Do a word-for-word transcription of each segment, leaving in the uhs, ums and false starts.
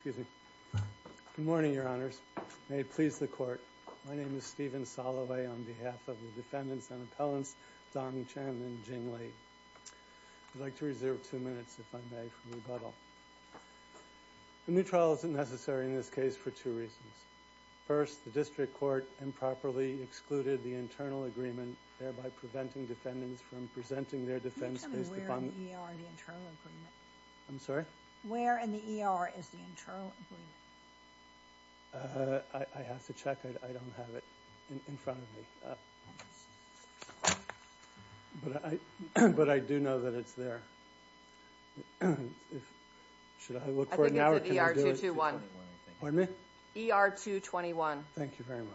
Excuse me. Good morning, Your Honors. May it please the Court. My name is Stephen Soloway on behalf of the defendants and appellants Dong Chen and Jing Li. I'd like to reserve two minutes, if I may, for rebuttal. A new trial isn't necessary in this case for two reasons. First, the District Court improperly excluded the internal agreement, thereby preventing defendants from presenting their defense based upon... Can you tell me where in the E R the internal agreement? I'm sorry? Where in the E R is the internal agreement? Uh, I, I have to check. I, I don't have it in, in front of me. Uh, but I but I do know that it's there. if, should I look I for it now or think it's can at I E R do two it? twenty-one. Pardon me? E R two twenty-one. Thank you very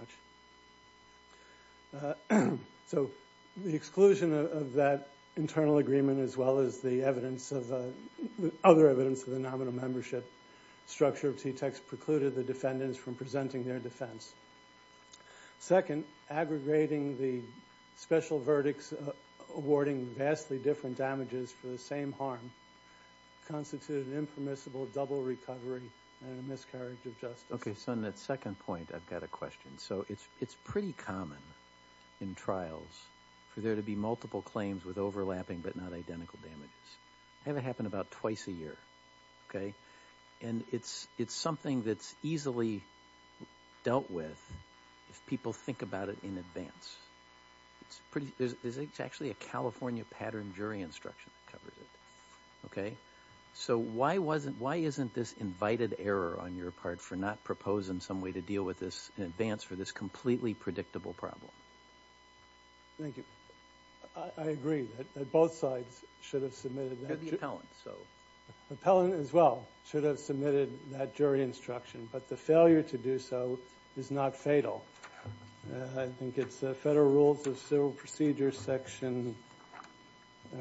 much. Uh, so the exclusion of, of that internal agreement, as well as the evidence of uh, the other evidence of the nominal membership structure of T TEX, precluded the defendants from presenting their defense. Second, aggregating the special verdicts uh, awarding vastly different damages for the same harm constituted an impermissible double recovery and a miscarriage of justice. Okay, so on that second point, I've got a question. So it's it's pretty common in trials for there to be multiple claims with overlapping but not identical damages. I have it happen about twice a year, okay? And it's it's something that's easily dealt with if people think about it in advance. It's pretty. There's, there's actually a California pattern jury instruction that covers it, okay? So why wasn't why isn't this invited error on your part for not proposing some way to deal with this in advance for this completely predictable problem? Thank you. I, I agree that, that both sides should have submitted that. You're the appellant, so. Appellant as well should have submitted that jury instruction, but the failure to do so is not fatal. Uh, I think it's uh, Federal Rules of Civil Procedure section, uh,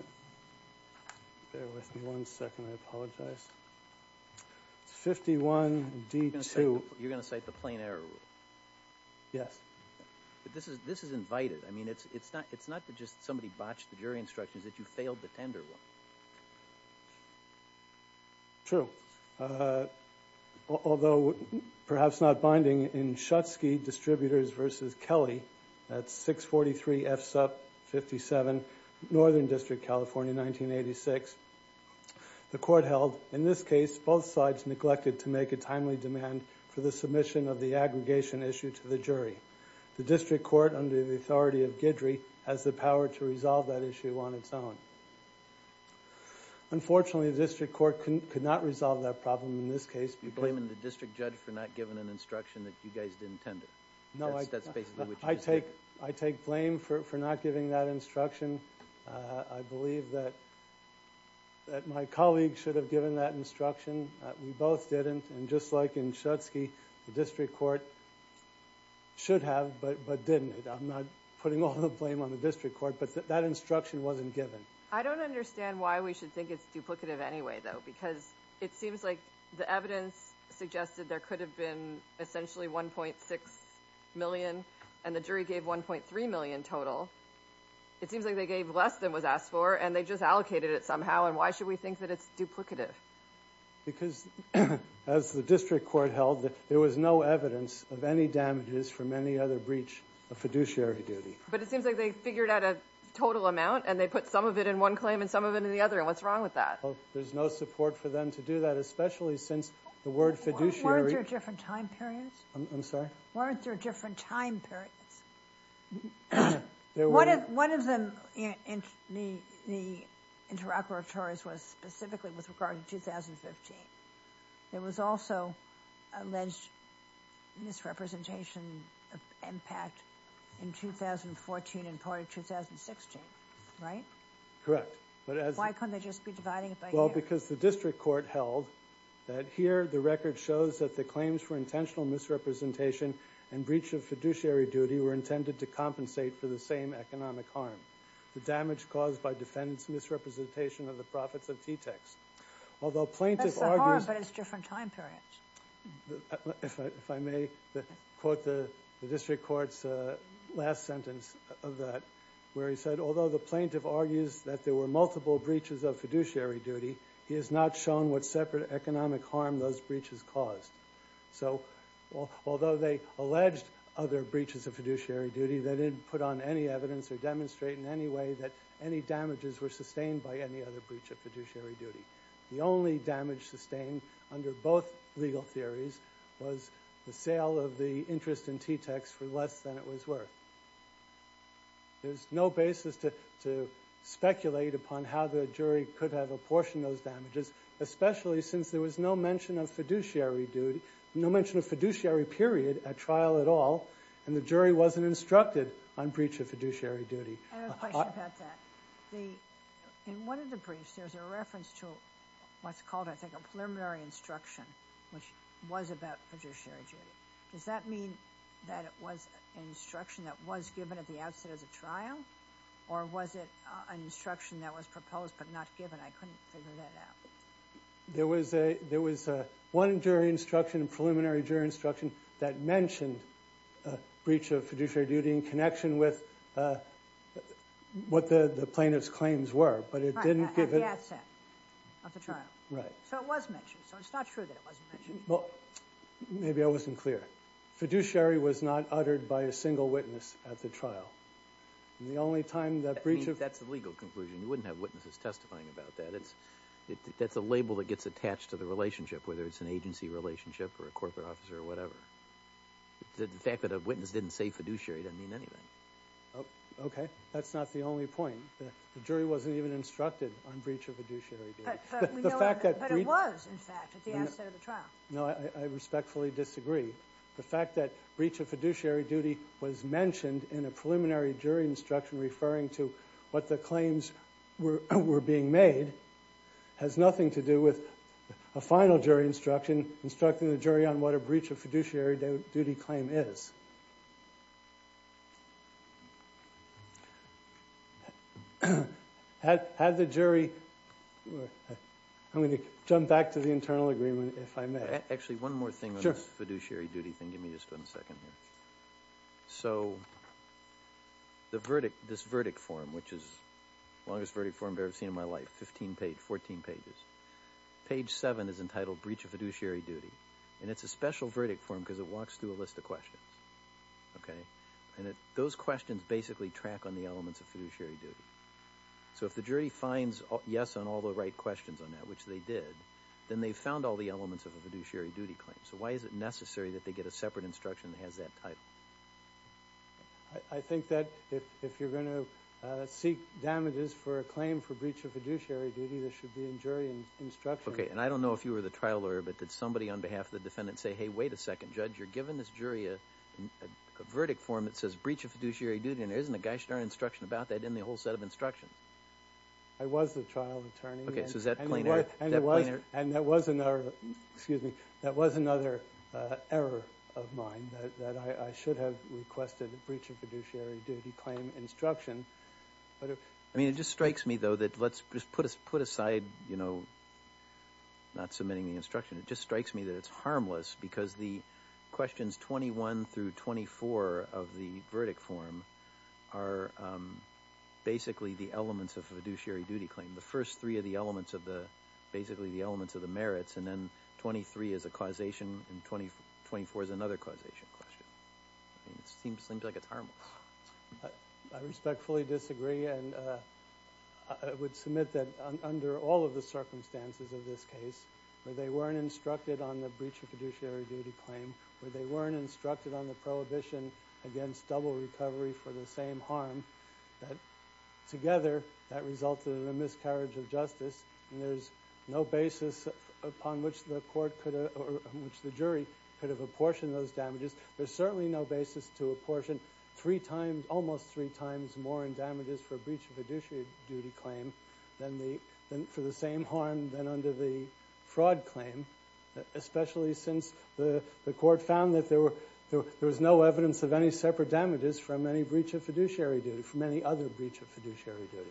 bear with me one second, I apologize. It's fifty-one D two. You're going to cite the plain error rule. Yes. But this is this is invited. I mean, it's it's not it's not that just somebody botched the jury instructions, that you failed the tender one. True. Uh, although perhaps not binding, in Schutzke Distributors versus Kelly, that's six forty-three F Sup fifty-seven, Northern District, California, nineteen eighty-six. The court held, in this case, both sides neglected to make a timely demand for the submission of the aggregation issue to the jury. The district court, under the authority of Guidry, has the power to resolve that issue on its own. Unfortunately, the district court couldn't, could not resolve that problem in this case. You're blaming the district judge for not giving an instruction that you guys didn't tender. No, that's, I, that's basically what you I just take did. I take blame for, for not giving that instruction. Uh, I believe that that my colleague should have given that instruction. Uh, we both didn't, and just like in Schutzke, the district court should have, but but didn't. I'm not putting all the blame on the district court, but th- that instruction wasn't given. I don't understand why we should think it's duplicative anyway, though, because it seems like the evidence suggested there could have been essentially one point six million, and the jury gave one point three million total. It seems like they gave less than was asked for, and they just allocated it somehow, and why should we think that it's duplicative? Because, as the district court held, there was no evidence of any damages from any other breach of fiduciary duty. But it seems like they figured out a total amount, and they put some of it in one claim and some of it in the other, and what's wrong with that? Well, there's no support for them to do that, especially since the word fiduciary... Weren't there different time periods? I'm, I'm sorry? Weren't there different time periods? There one, were... of, one of them, in, in the, the interrogatories, was specifically with regard to two thousand fifteen. There was also alleged misrepresentation of impact in two thousand fourteen and part of two thousand sixteen, right? Correct. But as Why couldn't they just be dividing it by Well, year? because the district court held that here the record shows that the claims for intentional misrepresentation and breach of fiduciary duty were intended to compensate for the same economic harm, the damage caused by defendants' misrepresentation of the profits of T TEX. Although plaintiff That's the argues... harm, but it's different time periods. If I, if I may the, quote the, the district court's uh, last sentence of that, where he said, although the plaintiff argues that there were multiple breaches of fiduciary duty, he has not shown what separate economic harm those breaches caused. So although they alleged other breaches of fiduciary duty, they didn't put on any evidence or demonstrate in any way that any damages were sustained by any other breach of fiduciary duty. The only damage sustained under both legal theories was the sale of the interest in T-Tex for less than it was worth. There's no basis to, to speculate upon how the jury could have apportioned those damages, especially since there was no mention of fiduciary duty, no mention of fiduciary period at trial at all, and the jury wasn't instructed on breach of fiduciary duty. I have a question uh, about that. The, in one of the briefs, there's a reference to what's called, I think, a preliminary instruction, which was about fiduciary duty. Does that mean that it was an instruction that was given at the outset of the trial, or was it uh, an instruction that was proposed but not given? I couldn't figure that out. There was a there was a one jury instruction, preliminary jury instruction, that mentioned uh, breach of fiduciary duty in connection with uh, what the, the plaintiff's claims were, but it right, didn't at, give at it... the outset of the trial. Right. So it was mentioned. So it's not true that it wasn't mentioned. Well, maybe I wasn't clear. Fiduciary was not uttered by a single witness at the trial. And the only time that breach I mean, of... That's the legal conclusion. You wouldn't have witnesses testifying about that. It's it, That's a label that gets attached to the relationship, whether it's an agency relationship or a corporate officer or whatever. The, the fact that a witness didn't say fiduciary doesn't mean anything. Oh, okay. That's not the only point. The, the jury wasn't even instructed on breach of fiduciary duty. But, but, the, we the know fact that, that but it was, in fact, at the no, outset of the trial. No, I, I respectfully disagree. The fact that breach of fiduciary duty was mentioned in a preliminary jury instruction referring to what the claims were, were being made has nothing to do with a final jury instruction instructing the jury on what a breach of fiduciary du- duty claim is. had, had the jury... I'm going to jump back to the internal agreement, if I may. Actually, one more thing on sure. this fiduciary duty thing. Give me just one second here. So, the verdict, this verdict form, which is the longest verdict form I've ever seen in my life, fifteen page, fourteen pages. Page seven is entitled Breach of Fiduciary Duty. And it's a special verdict form because it walks through a list of questions. Okay? And it, those questions basically track on the elements of fiduciary duty. So if the jury finds yes on all the right questions on that, which they did, then they've found all the elements of a fiduciary duty claim. So why is it necessary that they get a separate instruction that has that title? I, I think that if, if you're going to uh, seek damages for a claim for breach of fiduciary duty, there should be in jury in, instruction. Okay, and I don't know if you were the trial lawyer, but did somebody on behalf of the defendant say, hey, wait a second, Judge, you're giving this jury a, a, a verdict form that says breach of fiduciary duty, and there isn't a gosh darn instruction about that in the whole set of instructions? I was the trial attorney. Okay, and, so is that and plain was, error? And, that it was, plain error? and that was another, excuse me, that was another uh, error of mine, that, that I, I should have requested a breach of fiduciary duty claim instruction. But it, I mean, it just strikes me, though, that let's just put, us, put aside, you know, not submitting the instruction. It just strikes me that it's harmless because the questions twenty-one through twenty-four of the verdict form are um, basically the elements of a fiduciary duty claim. The first three are the elements of the, basically the elements of the merits, and then twenty-three is a causation, and twenty, twenty-four is another causation question. I mean, it seems, seems like it's harmless. I, I respectfully disagree, and uh, I would submit that un, under all of the circumstances of this case, where they weren't instructed on the breach of fiduciary duty claim, where they weren't instructed on the prohibition against double recovery for the same harm, that together that resulted in a miscarriage of justice, and there's no basis upon which the court could have, or which the jury could have apportioned those damages. There's certainly no basis to apportion three times, almost three times more in damages for a breach of fiduciary duty claim than the than for the same harm than under the fraud claim, especially since the the court found that there were there, there was no evidence of any separate damages from any breach of fiduciary duty, from any other breach of fiduciary duty.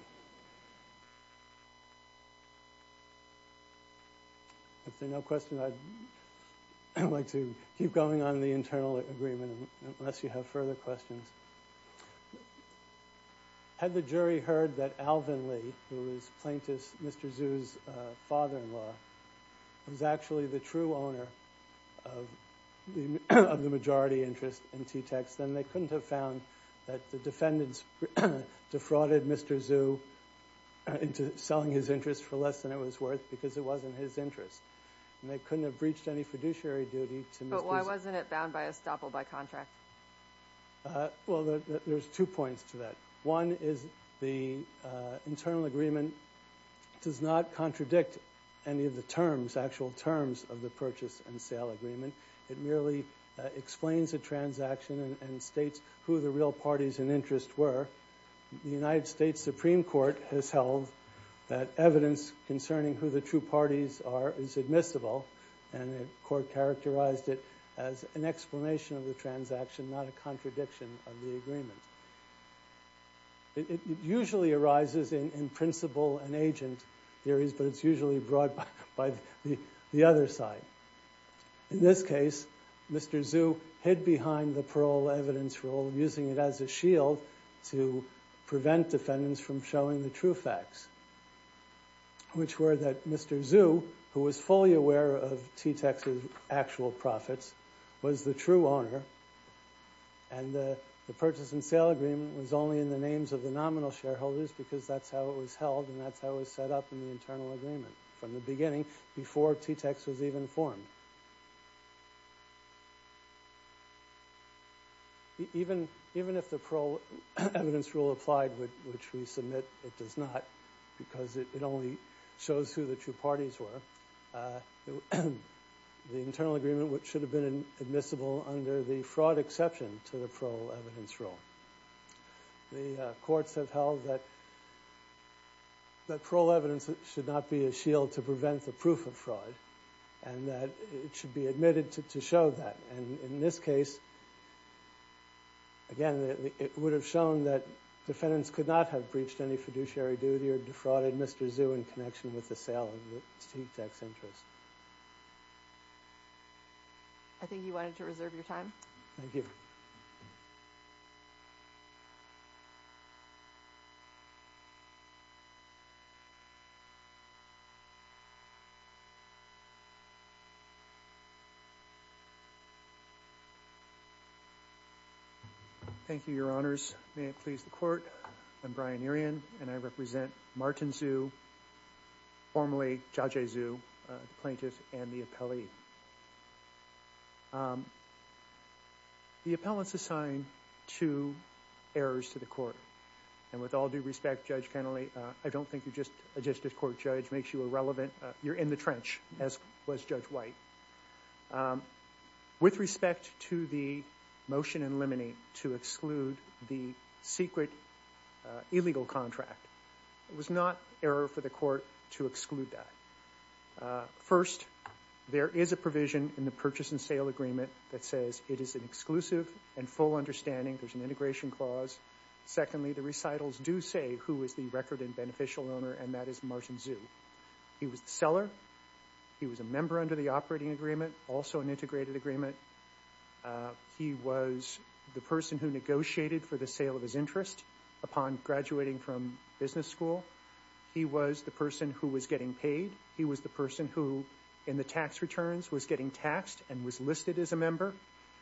If there are no questions, I'd like to keep going on the internal agreement unless you have further questions. had the jury heard that Alvin Lee, who is plaintiff Mister Zhu's uh, father-in-law, was actually the true owner of the, of the majority interest in T-Tex, then they couldn't have found that the defendants defrauded Mister Zhu into selling his interest for less than it was worth because it wasn't his interest. And they couldn't have breached any fiduciary duty to Mister But why Z- wasn't it bound by estoppel by contract? Uh, well, there, there's two points to that. One is the uh, internal agreement does not contradict any of the terms, actual terms of the purchase and sale agreement. It merely uh, explains the transaction and, and states who the real parties in interest were. The United States Supreme Court has held that evidence concerning who the true parties are is admissible, and the court characterized it as an explanation of the transaction, not a contradiction of the agreement. It, it, it usually arises in, in principal and agent theories, but it's usually brought by, by the, the other side. In this case, Mister Zhu hid behind the parole evidence rule, using it as a shield to prevent defendants from showing the true facts, which were that Mister Zhu, who was fully aware of T-Tex's actual profits, was the true owner, and the, the purchase and sale agreement was only in the names of the nominal shareholders because that's how it was held and that's how it was set up in the internal agreement from the beginning, before T-Tex was even formed. Even, even if the parole evidence rule applied, which we submit it does not, because it, it only shows who the true parties were, uh, it, the internal agreement which should have been admissible under the fraud exception to the parole evidence rule. The uh, courts have held that that parole evidence should not be a shield to prevent the proof of fraud, and that it should be admitted to, to show that. And in this case, again, it, it would have shown that defendants could not have breached any fiduciary duty or defrauded Mister Zhu in connection with the sale of the T-Tex interest. I think you wanted to reserve your time. Thank you. Thank you, Your Honors. May it please the Court. I'm Brian Irian, and I represent Martin Zhu, formerly Jiajie Zhu, uh, the plaintiff and the appellee. Um, the appellants assign two errors to the Court. And with all due respect, Judge Kennelly, uh, I don't think you're just a district court judge makes you irrelevant. Uh, you're in the trench, as was Judge White. Um, with respect to the motion in limine to exclude the secret uh, illegal contract, it was not error for the Court to exclude that. Uh, first, there is a provision in the purchase and sale agreement that says it is an exclusive and full understanding. There's an integration clause. Secondly, the recitals do say who is the record and beneficial owner, and that is Martin Zhu. He was the seller. He was a member under the operating agreement, also an integrated agreement. Uh, he was the person who negotiated for the sale of his interest upon graduating from business school. He was the person who was getting paid. He was the person who, in the tax returns, was getting taxed and was listed as a member.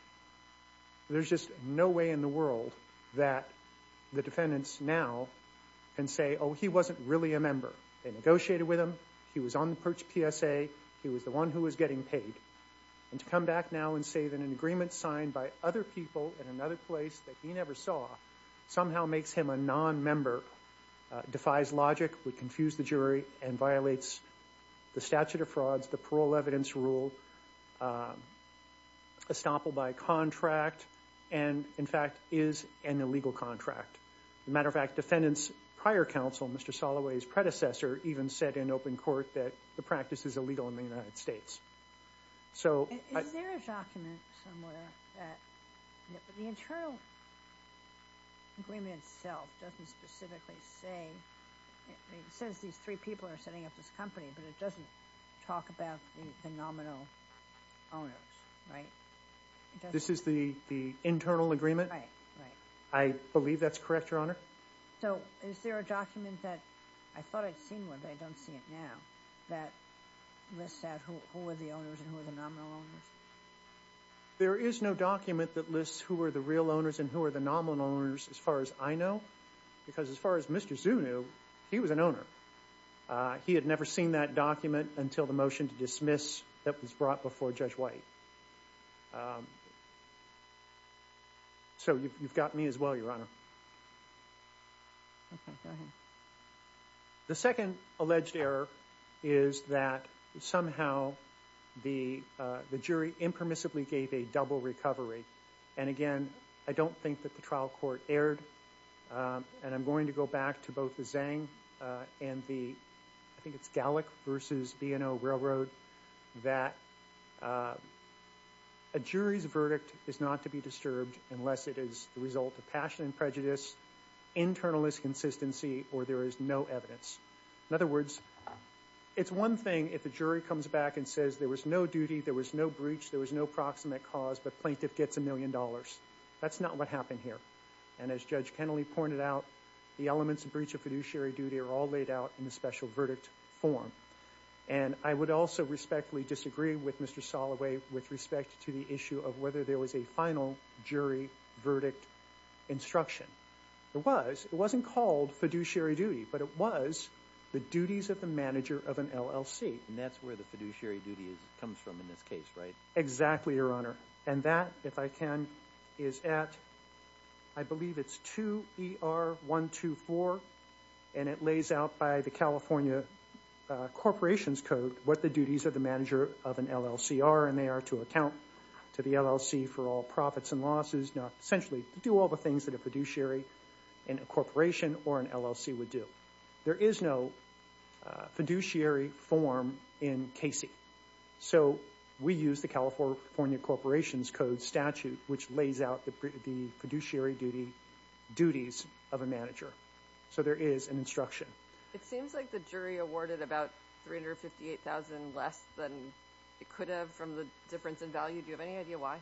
There's just no way in the world that the defendants now can say, oh, he wasn't really a member. They negotiated with him. He was on the P S A. He was the one who was getting paid. And to come back now and say that an agreement signed by other people in another place that he never saw somehow makes him a non-member uh, defies logic, would confuse the jury, and violates the statute of frauds, the parole evidence rule, uh, estoppel by contract, and, in fact, is an illegal contract. As a matter of fact, defendant's prior counsel, Mister Soloway's predecessor, even said in open court that the practice is illegal in the United States. So, is I, there a document somewhere that the internal agreement itself doesn't specifically say, it says these three people are setting up this company, but it doesn't talk about the, the nominal owners, right? This is the, the internal agreement? Right, right. I believe that's correct, Your Honor. So is there a document that, I thought I'd seen one, but I don't see it now, that lists out who, who were the owners and who were the nominal owners? There is no document that lists who are the real owners and who are the nominal owners as far as I know, because as far as Mister Zhu knew, he was an owner. Uh, he had never seen that document until the motion to dismiss that was brought before Judge White. Um, so you've, you've got me as well, Your Honor. Okay, go ahead. The second alleged error is that somehow the uh, the jury impermissibly gave a double recovery. And again, I don't think that the trial court erred. Um, and I'm going to go back to both the Zhang uh, and the, I think it's Gallic versus B and O Railroad, that uh, a jury's verdict is not to be disturbed unless it is the result of passion and prejudice, internal inconsistency, or there is no evidence. In other words, it's one thing if the jury comes back and says there was no duty, there was no breach, there was no proximate cause, but plaintiff gets a million dollars. That's not what happened here. And as Judge Kennelly pointed out, the elements of breach of fiduciary duty are all laid out in the special verdict form. And I would also respectfully disagree with Mister Soloway with respect to the issue of whether there was a final jury verdict instruction. There was. It wasn't called fiduciary duty, but it was the duties of the manager of an L L C. And that's where the fiduciary duty is, comes from in this case, right? Exactly, Your Honor. And that, if I can, is at, I believe it's two E R one two four, and it lays out by the California uh, Corporations Code what the duties of the manager of an L L C are, and they are to account to the L L C for all profits and losses, now essentially to do all the things that a fiduciary in a corporation or an L L C would do. There is no uh, fiduciary form in Casey. So we use the California Corporations Code statute, which lays out the, the fiduciary duty duties of a manager. So there is an instruction. It seems like the jury awarded about three hundred fifty-eight thousand dollars less than it could have from the difference in value. Do you have any idea why?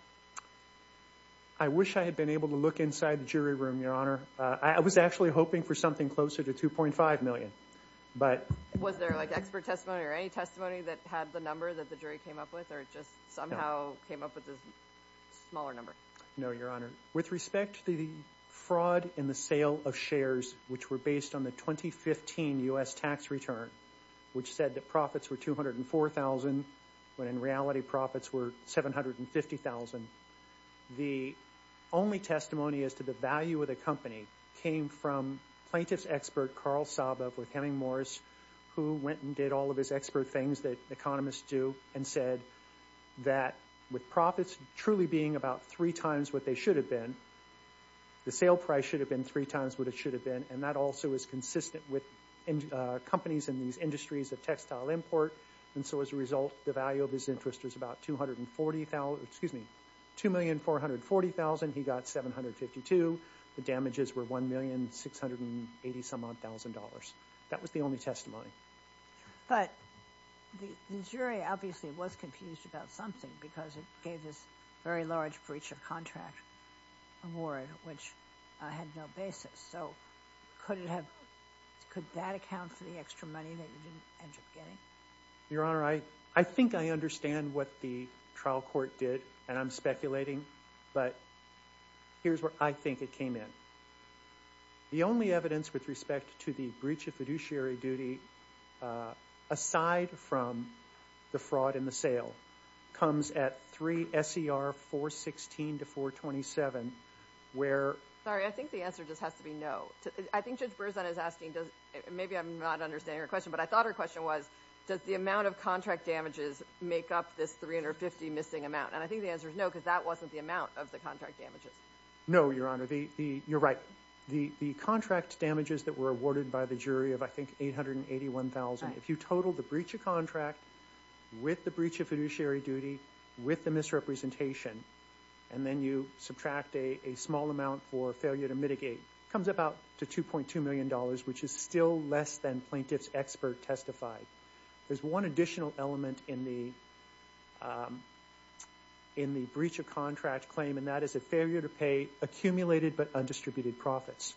I wish I had been able to look inside the jury room, Your Honor. Uh, I was actually hoping for something closer to two point five million dollars. But was there like expert testimony or any testimony that had the number that the jury came up with, or just somehow no. came up with this smaller number? No, Your Honor. With respect to the fraud in the sale of shares, which were based on the twenty fifteen U S tax return, which said that profits were two hundred four thousand dollars, when in reality profits were seven hundred fifty thousand dollars, the only testimony as to the value of the company came from plaintiff's expert Carl Saba with Hemming Morris, who went and did all of his expert things that economists do and said that with profits truly being about three times what they should have been, the sale price should have been three times what it should have been, and that also is consistent with in, uh, companies in these industries of textile import, and so as a result, the value of his interest was about two hundred forty thousand dollars, excuse me, two million four hundred forty thousand dollars. He got seven hundred fifty-two thousand dollars. The damages were one million six hundred eighty some odd thousand dollars. That was the only testimony. But the, the jury obviously was confused about something because it gave this very large breach of contract award, which uh, had no basis. So could it have, could that account for the extra money that you didn't end up getting? Your Honor, I, I think I understand what the trial court did, and I'm speculating, but here's where I think it came in. The only evidence with respect to the breach of fiduciary duty, uh, aside from the fraud in the sale, comes at three S E R four sixteen to four twenty-seven, where... Sorry, I think the answer just has to be no. I think Judge Berzon is asking, does maybe I'm not understanding her question, but I thought her question was, does the amount of contract damages make up this three hundred fifty missing amount? And I think the answer is no, because that wasn't the amount of the contract damages. No, Your Honor. The, the, you're right. The, the contract damages that were awarded by the jury of, I think, eight hundred eighty-one thousand dollars, right. If you total the breach of contract with the breach of fiduciary duty, with the misrepresentation, and then you subtract a, a small amount for failure to mitigate, comes about to two point two million dollars, which is still less than plaintiff's expert testified. There's one additional element in the um, in the breach of contract claim, and that is a failure to pay accumulated but undistributed profits.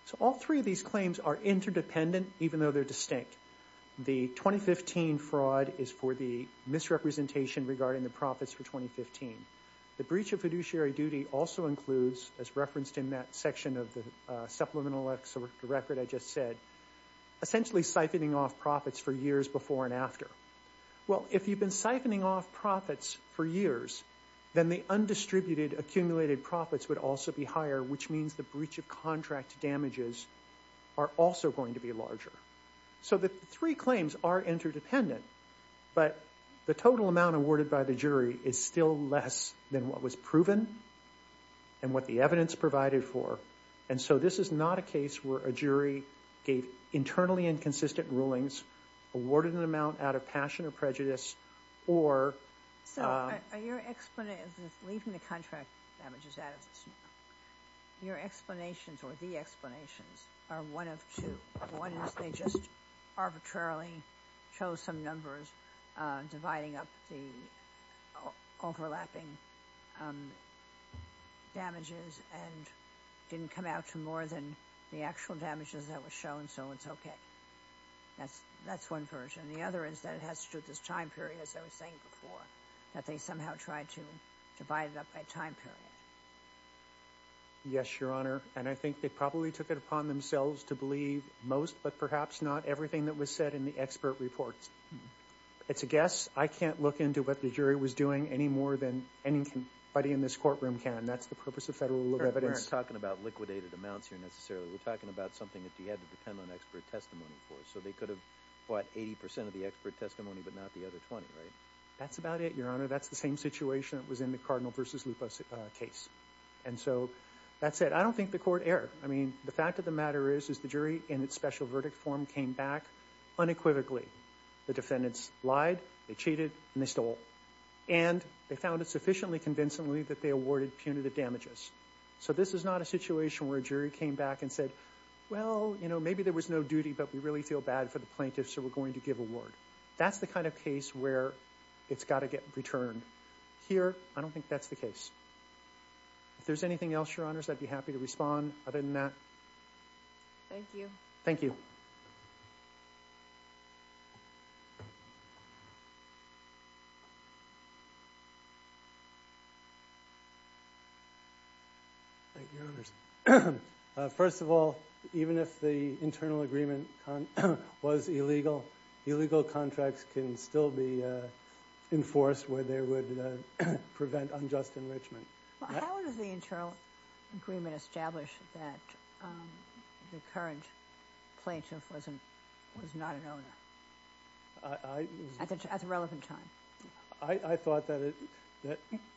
So all three of these claims are interdependent, even though they're distinct. The twenty fifteen fraud is for the misrepresentation regarding the profits for twenty fifteen. The breach of fiduciary duty also includes, as referenced in that section of the uh, supplemental excerpt of the record I just said, essentially siphoning off profits for years before and after. Well, if you've been siphoning off profits for years, then the undistributed accumulated profits would also be higher, which means the breach of contract damages are also going to be larger. So the three claims are interdependent, but the total amount awarded by the jury is still less than what was proven and what the evidence provided for. And so this is not a case where a jury gave internally inconsistent rulings, awarded an amount out of passion or prejudice, or... So uh, are your explanations, leaving the contract damages out of this, your explanations or the explanations are one of two. One is they just arbitrarily chose some numbers, uh, dividing up the overlapping um, damages and didn't come out to more than the actual damages that were shown, so it's okay. That's that's one version. The other is that it has to do with this time period, as I was saying before, that they somehow tried to divide it up by time period. Yes, Your Honor, and I think they probably took it upon themselves to believe most, but perhaps not everything that was said in the expert reports. Mm-hmm. It's a guess. I can't look into what the jury was doing any more than anybody in this courtroom can. That's the purpose of federal rule of evidence. We're not talking about liquidated amounts here necessarily. We're talking about something that you had to depend on expert testimony for. So they could have bought eighty percent of the expert testimony, but not the other twenty, right? That's about it, Your Honor. That's the same situation that was in the Cardinal versus Lupo uh, case. And so that's it. I don't think the court erred. I mean, the fact of the matter is, is the jury in its special verdict form came back unequivocally. The defendants lied, they cheated, and they stole. And they found it sufficiently convincingly that they awarded punitive damages. So this is not a situation where a jury came back and said, well, you know, maybe there was no duty, but we really feel bad for the plaintiff, so we're going to give award. That's the kind of case where it's got to get returned. Here, I don't think that's the case. If there's anything else, Your Honors, I'd be happy to respond. Other than that, thank you. Thank you. Thank you, Your Honors. uh, first of all, even if the internal agreement con- was illegal, illegal contracts can still be uh, enforced where they would uh, prevent unjust enrichment. Well, how does the internal agreement establish that um, the current plaintiff wasn't was not an owner I, I, at the at the relevant time? I, I thought that it that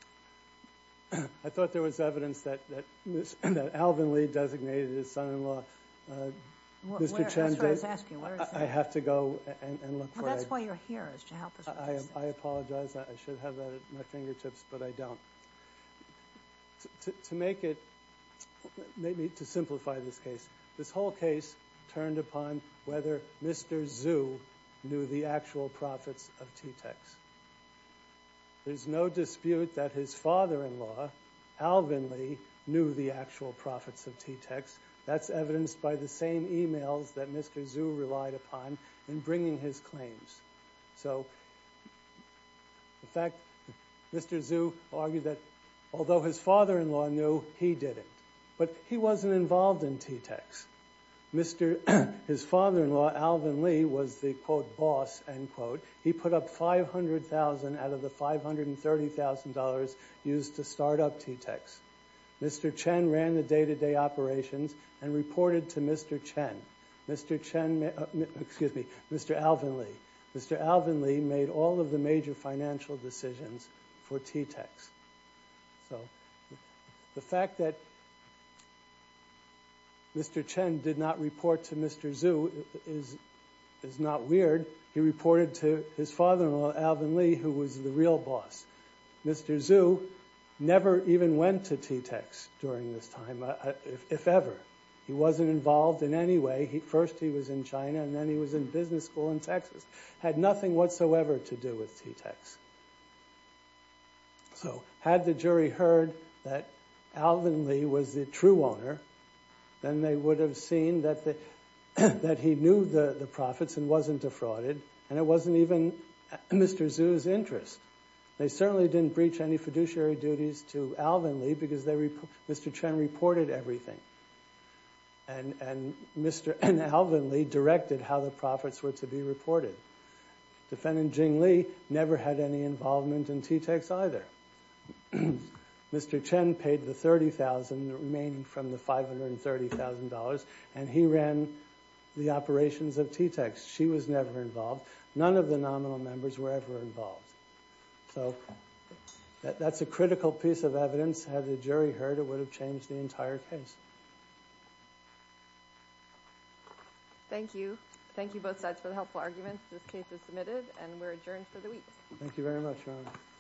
I thought there was evidence that that, Miz, that Alvin Lee designated his son-in-law. Uh, Where, Mister where, Chen that's what I was did. asking. Where is I, that? I have to go and, and look well, for it. Well, that's why you're here, is to help us with I, this. I, I apologize. I should have that at my fingertips, but I don't. To, to, to make it, maybe to simplify this case, this whole case turned upon whether Mister Zhu knew the actual profits of T-Tex. There's no dispute that his father-in-law, Alvin Lee, knew the actual profits of T-Tex. That's evidenced by the same emails that Mister Zhu relied upon in bringing his claims. So, in fact, Mister Zhu argued that although his father-in-law knew, he didn't. But he wasn't involved in T-Tex. Mister his father-in-law, Alvin Lee, was the, quote, boss, end quote. He put up five hundred thousand dollars out of the five hundred thirty thousand dollars used to start up T-Tex. Mister Chen ran the day-to-day operations and reported to Mister Chen. Mister Chen, uh, excuse me, Mister Alvin Lee. Mister Alvin Lee made all of the major financial decisions for T-Tex. So the fact that Mister Chen did not report to Mister Zhu is is not weird. He reported to his father-in-law, Alvin Lee, who was the real boss. Mister Zhu never even went to T-Tex during this time, uh, if, if ever. He wasn't involved in any way. He, first he was in China, and then he was in business school in Texas. Had nothing whatsoever to do with T-Tex. So had the jury heard that Alvin Lee was the true owner, then they would have seen that the, that he knew the, the profits and wasn't defrauded, and it wasn't even Mister Zhu's interest. They certainly didn't breach any fiduciary duties to Alvin Lee because they rep- Mister Chen reported everything. And, and Mister and Alvin Lee directed how the profits were to be reported. Defendant Jing Li never had any involvement in T-Tex either. Mister Chen paid the thirty thousand dollars remaining from the five hundred thirty thousand dollars, and he ran the operations of T-Tex. She was never involved. None of the nominal members were ever involved. So that, that's a critical piece of evidence. Had the jury heard, it would have changed the entire case. Thank you. Thank you both sides for the helpful arguments. This case is submitted, and we're adjourned for the week. Thank you very much, Your Honor.